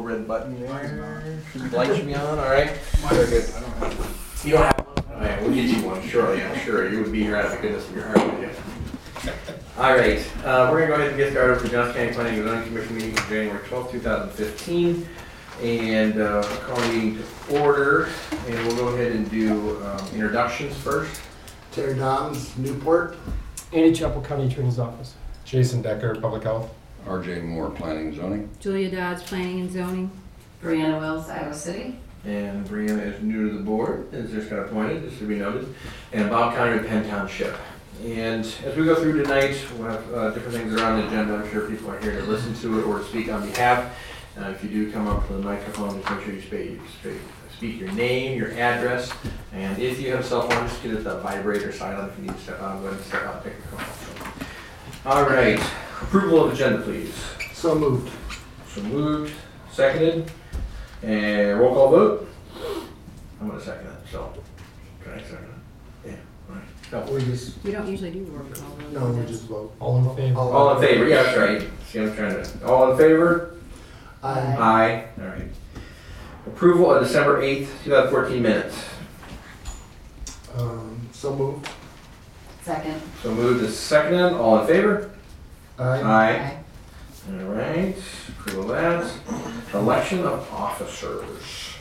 little red button there. The light should be on, all right? Very good. I don't have one. You don't have one? All right, we'll get you one, surely, I'm sure. You would be here out of the goodness of your heart, would you? All right, we're gonna go ahead and get started with the Johnson County Planning and Zoning Commission meeting for January 12th, 2015. And call the meeting to order, and we'll go ahead and do introductions first. Terry Downs, Newport. Andy Chapel County Attorney's Office. Jason Decker, Public Health. RJ Moore, Planning and Zoning. Julia Dodds, Planning and Zoning. Brianna Wells, Iowa City. And Brianna is new to the board, and just got appointed, this should be noted. And Bob Conner of Penn Township. And as we go through tonight, we'll have different things that are on the agenda. I'm sure people are here to listen to it or to speak on behalf. If you do come up to the microphone, just make sure you speak your name, your address, and if you have a cell phone, just get it to vibrate or silent. If you need to step out, go ahead and step out and take a call. All right, approval of agenda, please. So moved. So moved, seconded, and roll call vote. I'm gonna second it, so, can I second it? Yeah, all right. So, We just, We don't usually do roll call. no, we just vote. All in favor? all in favor, yeah, that's right. See, I'm trying to, all in favor? Aye. Aye, all right. Approval of December 8th, 2014 minutes. So moved. Second. So moved is seconded, all in favor? Aye. All right, approval of that. Election of officers.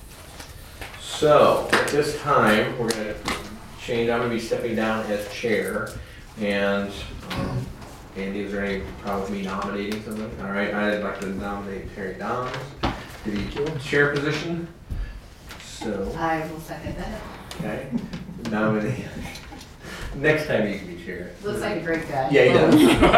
So, at this time, we're gonna change, I'm gonna be stepping down as chair. And, Andy, is there any problem with me nominating somebody? All right, I'd like to nominate Terry Downs to the chair position. So, I will second that. okay, nominate. Next time you can be chair. Looks like a great guy. Yeah, he does.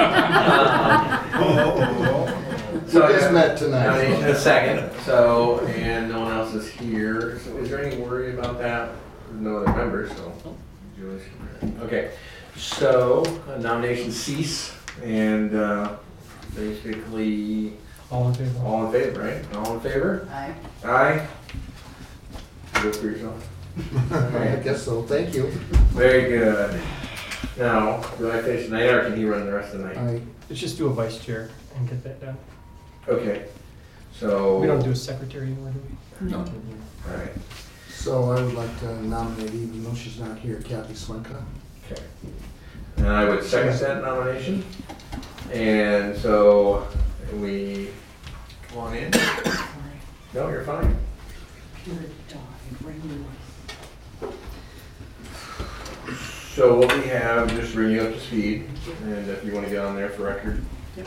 We just I met got tonight. nomination in a second, so, and no one else is here. So is there any worry about that? No other members, so. Julie's here. Okay, so nominations cease, and basically, All in favor? all in favor, right? All in favor? Aye. Aye? Go for yourself. I guess so, thank you. Very good. Now, do I finish tonight, or can he run the rest of the night? Aye. Let's just do a vice chair and get that done. Okay, so. We don't do a secretary anymore, do we? No. All right, So I would like to nominate, even though she's not here, Kathy Swenka. okay. And I would second that nomination. And so we, come on in. No, you're fine. So what we have, just to bring you up to speed, and if you want to get on there for record. Yep.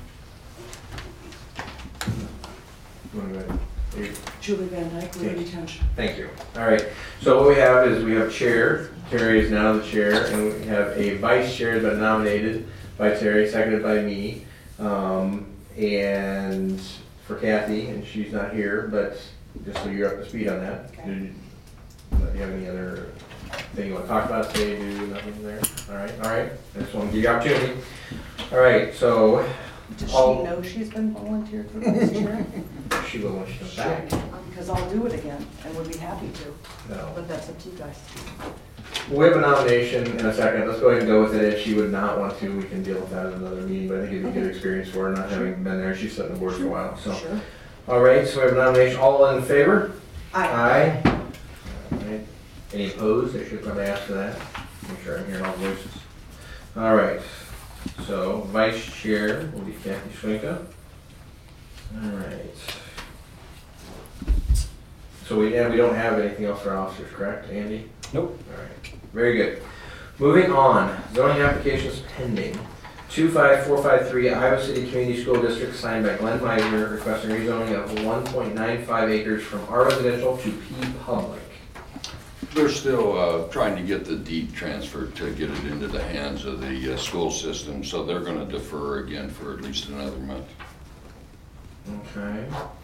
You wanna go ahead? You- Julie Van Dyke, Liberty Township. Thank you. All right, so what we have is we have chair, Terry is now the chair, and we have a vice chair that's been nominated by Terry, seconded by me. And for Kathy, and she's not here, but just so you're up to speed on that. Okay. Do you have any other thing you want to talk about, say, do, nothing there? All right, I just want to give you opportunity. All right, so Does she I'll- know she's been volunteered for vice chair? she will when she comes back. Because I'll do it again and would be happy to, No. but that's up to you guys. We have a nomination in a second. Let's go ahead and go with it. If she would not want to, we can deal with that in another meeting, but I think it'd be a good experience for her, not having been there. She's sat on the board for a while, so. Sure. All right, so we have a nomination. All in favor? Aye. All right. Any opposed? I should probably ask for that. Make sure I'm hearing all voices. All right, so vice chair will be Kathy Schwenka. All right. So we don't have anything else for officers, correct, Andy? Nope. All right, very good. Moving on, zoning applications pending. 25453 Iowa City Community School District signed by Glenn Meisner requesting rezoning of 1.95 acres from R residential to P public. They're still trying to get the deed transferred to get it into the hands of the school system, so they're going to defer again for at least another month. Okay.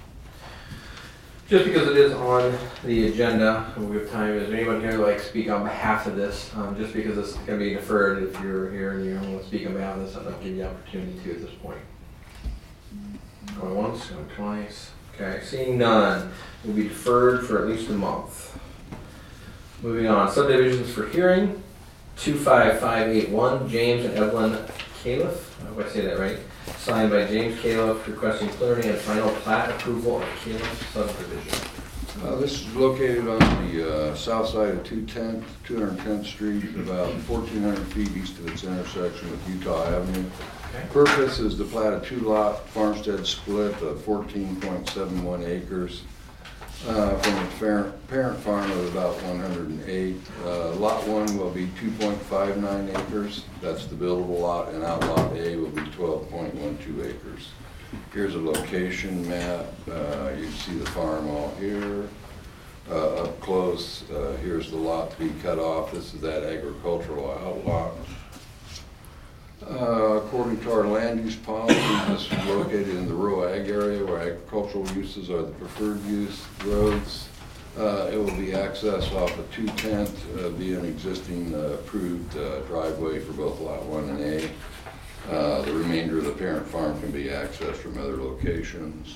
Just because it is on the agenda, we have time, is there anyone here who like speak on behalf of this? Just because this can be deferred, if you're here and you want to speak on behalf of this, I'll give you the opportunity to at this point. Going once, going twice. Okay, seeing none, it will be deferred for at least a month. Moving on, subdivisions for hearing. 25581 James and Evelyn Califf, I hope I say that right. signed by James Califf, requesting preliminary and final plat approval of Califf subdivision. This is located on the south side of 210th Street, about 1,400 feet east of its intersection with Utah Avenue. Okay. Purpose is to plat a two-lot farmstead split of 14.71 acres from a parent farm of about 108. Lot 1 will be 2.59 acres. That's the buildable lot, and outlot A will be 12.12 acres. Here's a location map. You can see the farm all here. Up close, here's the lot to be cut off. This is that agricultural outlot. According to our land use policy, this is located in the rural ag area where agricultural uses are the preferred use roads. It will be accessed off of 210th via an existing approved driveway for both Lot 1 and A. The remainder of the parent farm can be accessed from other locations.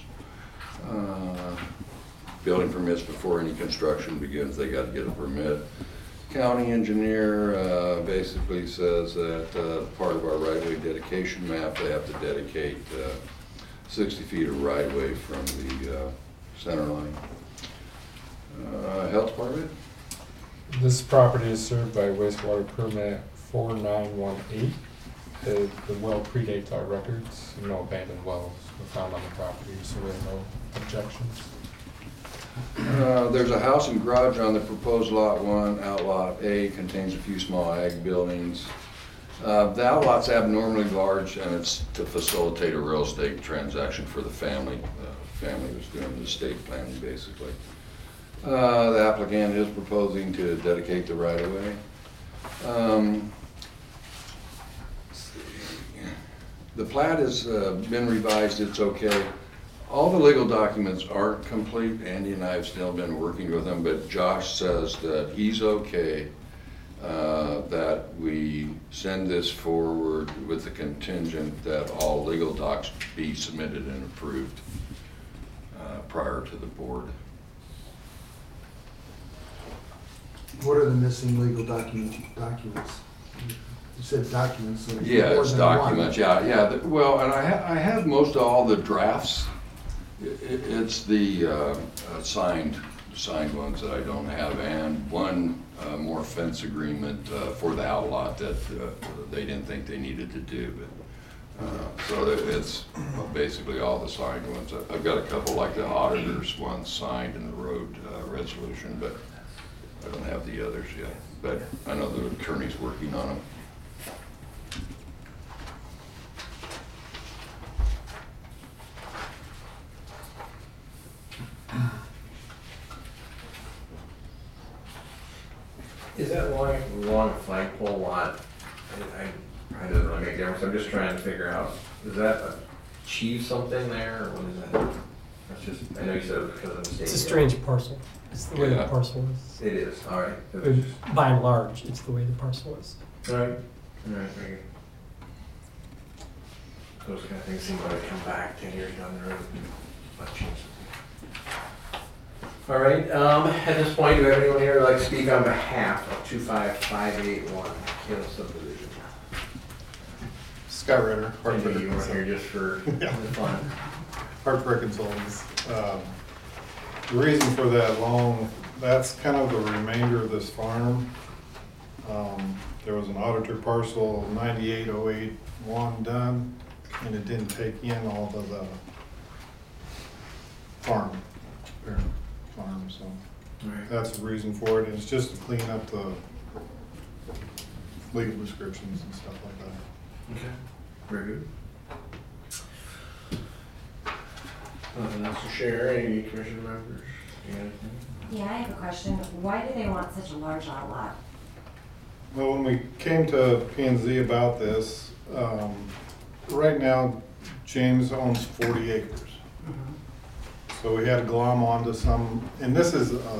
Building permits before any construction begins, they got to get a permit. County engineer basically says that part of our right-of-way dedication map, they have to dedicate 60 feet of right-of-way from the center line. Health department? This property is served by wastewater permit 4918. The well predates our records. No abandoned wells were found on the property, so there are no objections. There's a house and garage on the proposed Lot 1. Outlot A contains a few small ag buildings. The outlot's abnormally large, and it's to facilitate a real estate transaction for the family. The family was doing the estate planning, basically. The applicant is proposing to dedicate the right-of-way. The plat has been revised. It's okay. All the legal documents aren't complete. Andy and I have still been working with them, but Josh says that he's okay that we send this forward with the contingent that all legal docs be submitted and approved prior to the board. What are the missing legal documents? You said documents. So there's Yeah, more it's than one. documents, yeah. Well, and I have most of all the drafts. It's the signed ones that I don't have, and one more fence agreement for the outlot that they didn't think they needed to do. But so it's basically all the signed ones. I've got a couple like the auditor's ones signed in the road resolution, but I don't have the others yet. But I know the attorney's working on them. Is that long flagpole lot? I doesn't really make a difference. I'm just trying to figure out, does that achieve something there, or what is that? That's just, I know you said it was because of the state. It's a strange parcel. It's the way the Yeah. parcel is. It is, all right. It was just- By and large, it's the way the parcel is. All right, very good. Those kind of things seem like they come back 10 years down the road. Might change something. All right, at this point, do we have anyone here who'd like to speak on behalf of 25581 Califf subdivision? Scott Ritter, I Hartford knew you weren't here Consultants. just for fun. Hartford Consultants. The reason for that loan, that's kind of the remainder of this farm. There was an auditor parcel 98081 done, and it didn't take in all of the farm, so All right. that's the reason for it. It's just to clean up the legal descriptions and stuff like that. Okay, very good. Nothing else to share, any commission members? You got anything? Yeah, I have a question. Why do they want such a large outlot? Well, when we came to P&Z about this, right now James owns 40 acres. So we had to glom onto some, and this is a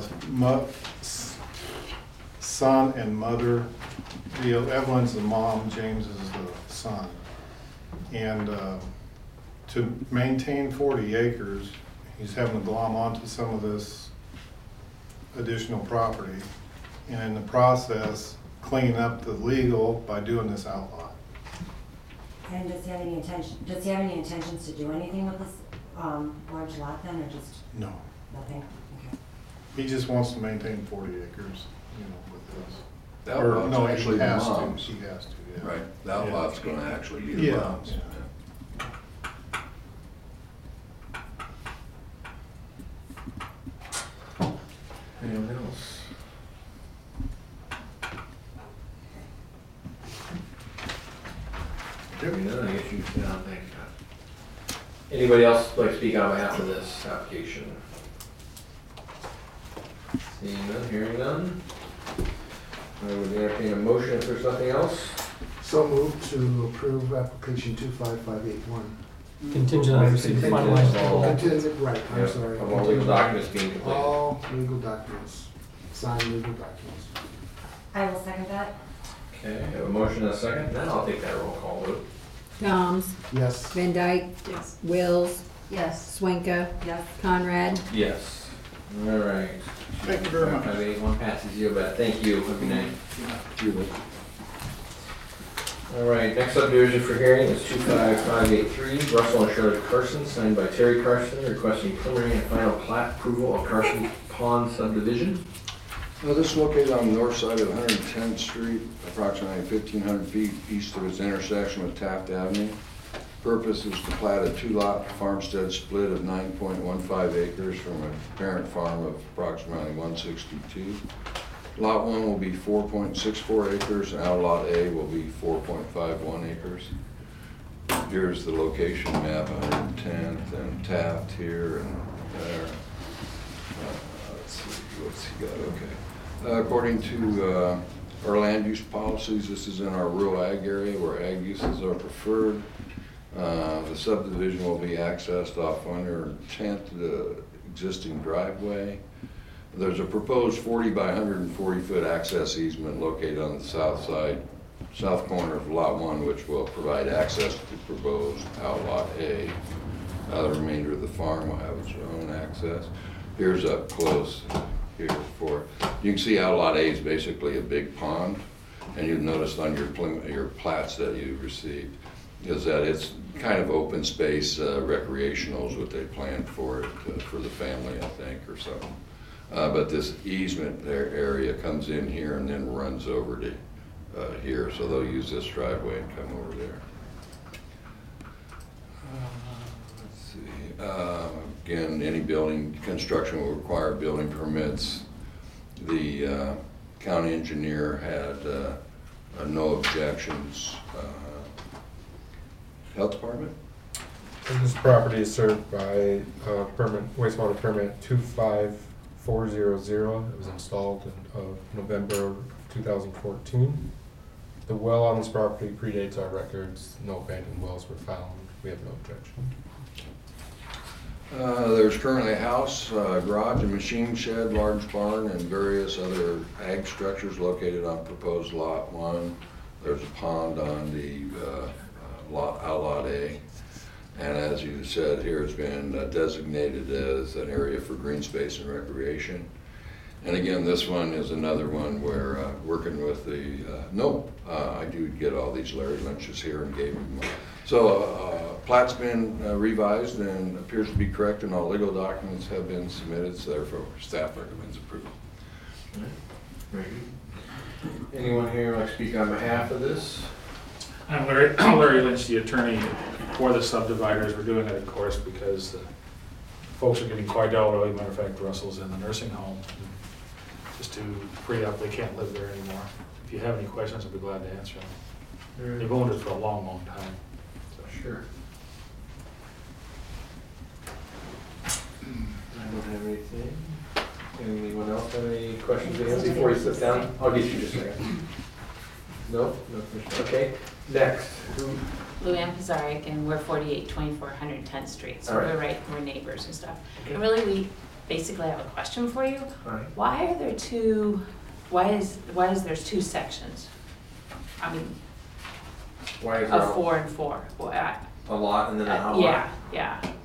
son and mother deal. Evelyn's the mom, James is the son. And to maintain 40 acres, he's having to glom onto some of this additional property. And in the process, clean up the legal by doing this outlot. And does he have any intentions to do anything with this, large lot then, or just No, nothing? Okay. he just wants to maintain 40 acres, you know, with this. That Or, lot's no, he actually the has to. mom's. He has to, yeah. Right, that Yeah. lot's gonna actually be the Yeah. mom's. Yeah. Anyone else? Hearing none, I guess you can, thank you. Anybody else like to speak on behalf of this application? Seeing none, hearing none. I would entertain a motion if there's nothing else. So moved to approve application 25581. Contingent on receipt of finalized legal documents. Contingent, right, Yeah, I'm sorry. of all legal documents being completed. All legal documents, signed legal documents. I will second that. Okay, I have a motion and a second, then I'll take that roll call vote. Gomes, Yes. Van Dyke, Yes. Wills, Yes. Swanka, Yes. Conrad. Yes. All right. Thank you very much. 581 passes you, but thank you, have a good night. You All right, next subdivision for hearing is 25583, Russell and Shirley Carson, signed by Terry Carson, requesting preliminary and final plat approval of Carson Pond subdivision. Now, this is located on the north side of 110th Street, approximately 1,500 feet east of its intersection with Taft Avenue. Purpose is to plat a two-lot farmstead split of 9.15 acres from a parent farm of approximately 162. Lot 1 will be 4.64 acres, and Lot A will be 4.51 acres. Here's the location map, 110th and Taft here and there. Let's see, what's he got, okay. According to our land use policies, this is in our rural ag area where ag uses are preferred. The subdivision will be accessed off 110th, the existing driveway. There's a proposed 40 by 140 foot access easement located on the south side, south corner of Lot 1, which will provide access to the proposed Outlot A. The remainder of the farm will have its own access. Here's up close here you can see Outlot A is basically a big pond, and you've noticed on your plats that you received is that it's kind of open space, recreational is what they planned for it, for the family, I think, or something. But this easement area comes in here and then runs over to here, so they'll use this driveway and come over there. Let's see. Again, any building construction will require building permits. The county engineer had no objections. Health department? And this property is served by wastewater permit 25400. It was installed in November 2014. The well on this property predates our records. No abandoned wells were found. We have no objection. There's currently a house, garage, a machine shed, large barn, and various other ag structures located on proposed Lot 1. There's a pond on the Outlot A. And as you said, here has been designated as an area for green space and recreation. And again, this one is another one where working with the, I do get all these Larry Lynch's here and gave him. So plat's been revised and appears to be correct, and all legal documents have been submitted, so therefore staff recommends approval. Very good. Anyone here like to speak on behalf of this? I'm Larry Lynch, the attorney for the subdividers. We're doing it, of course, because the folks are getting quite elderly. Matter of fact, Russell's in the nursing home. Just to free up, they can't live there anymore. If you have any questions, I'll be glad to answer them. They've owned it for a long, long time. So, sure. I don't have anything. Anyone else have any questions before you sit down? I'll get you just a second. No? No question. Okay. Next. Luann Pizarnik, and we're 4824 110th Street, so All right. we're neighbors and stuff. Okay. And really, we basically have a question for you. All right. Why are there two? Why is there's two sections? I mean, Why is there of 4 and 4. Well, a lot and then an outlet? yeah.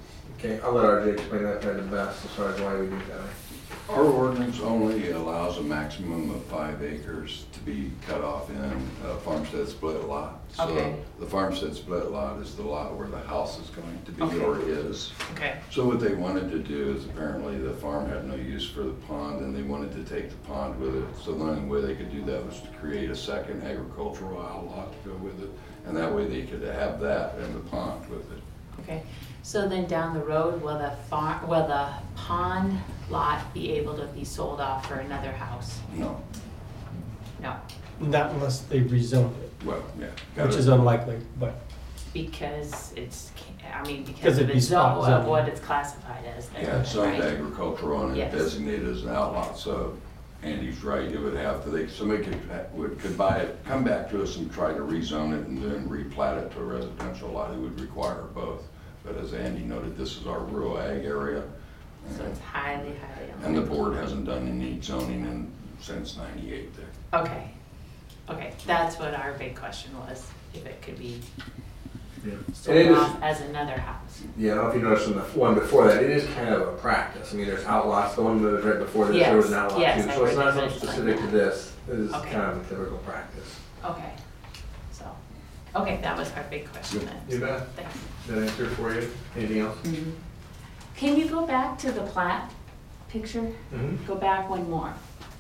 Okay, I'll let RJ explain that probably the best as far as why we do that. Our ordinance only allows a maximum of 5 acres to be cut off in a farmstead split lot. Okay. So the farmstead split lot is the lot where the house is going to be Okay. or is. Okay, So what they wanted to do is apparently the farm had no use for the pond and they wanted to take the pond with it. So the only way they could do that was to create a second agricultural outlot to go with it. And that way they could have that and the pond with it. okay. So then down the road, will the pond lot be able to be sold off for another house? No, No, Not unless they rezone it, well, yeah. which is unlikely, but because it's, I mean, because Because of it'd the be spot zone, of zoning. what it's classified as there, Yeah, it's zoned right? agricultural and Yes. it's designated as an outlot, so Andy's right, it would have to, somebody could buy it, come back to us and try to rezone it and then replat it to a residential lot, it would require both. But as Andy noted, this is our rural ag area. So it's highly, highly And the unlikely. board hasn't done any zoning since '98 there. Okay, okay, that's what our big question was, if it could be Yeah. And it sold is, off as another house. yeah, I don't know if you noticed in the one before that, it is kind of a practice. I mean, there's outlots, the one that was right before this, there was an Yes, outlot yes, too. I So it's not something recognize that. specific to this, it is Okay. kind of a typical practice. Okay, so, okay, that was our big question then. You bet. Thanks. Does that answer it for you? Anything else? Can you go back to the plat picture? Mm-hmm. Go back one more.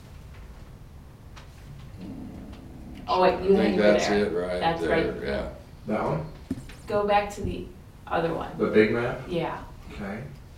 Oh, wait, you I think had it that's there. it right That's there, right. yeah. That one? Go back to the other one. The big map? Yeah. Okay.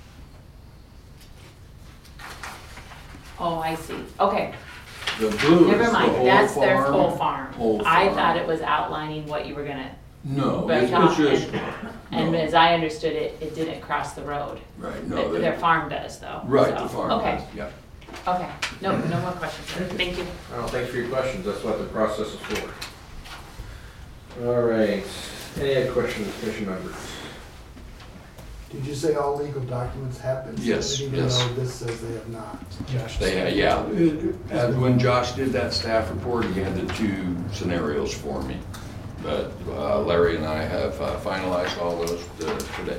Oh, I see. Okay, The blue is never the mind. whole That's their farm. whole farm. Whole I farm. thought it was outlining what you were gonna, No, but it's just, and no. as I understood it, it didn't cross the road. Right, no, Their they, farm does though. right, so, the farm Okay, does, yeah. okay. No, no more questions. Thank you. Well, thanks for your questions, that's what the process is for. All right, any other questions, commission members? Did you say all legal documents have been Yes, submitted, yes. even though this says they have not? Josh. Yeah, and when Josh did that staff report, he had the 2 scenarios for me. But Larry and I have finalized all those today.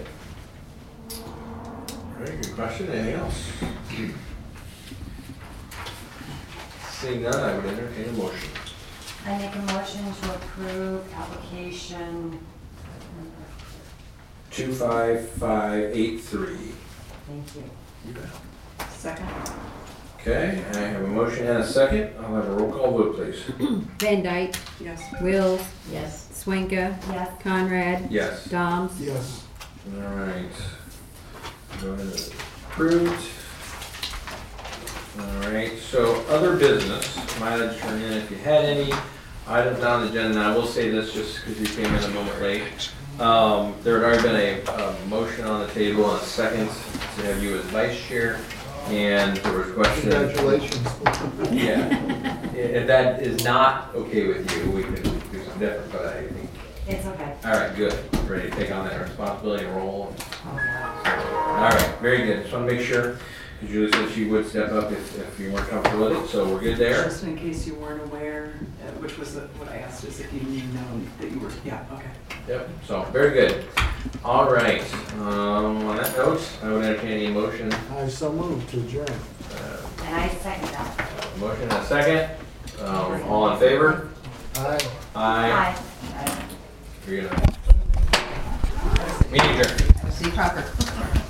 All right, good question, anything else? Seeing none, I would entertain a motion. I make a motion to approve application, 25583. thank you. Second? Okay, I have a motion and a second. I'll have a roll call vote, please. Van Dyke, Yes. Wills, Yes. Swanka, Yes. Conrad, Yes. Doms. Yes. All right. Go ahead. Approved. All right, so other business, mileage turn in, if you had any items on the agenda, and I will say this just because you came in a moment late. There had already been a motion on the table and a second to have you as vice chair, and there was a question. Congratulations. Yeah, if that is not okay with you, we can do something different, but I think, It's okay. all right, good. Ready to take on that responsibility and role? Oh, yeah. All right, very good. Just want to make sure, because Julie said she would step up if you weren't comfortable with it, so we're good there. Just in case you weren't aware, which was what I asked, is if you knew that you were, yeah, okay. Yep, so, very good. All right, on that note, I would entertain a motion. I so moved to adjourn. And I second that. Motion and a second. All in favor? Aye. Aye. Aye. Very good. Meeting adjourned. See Crocker.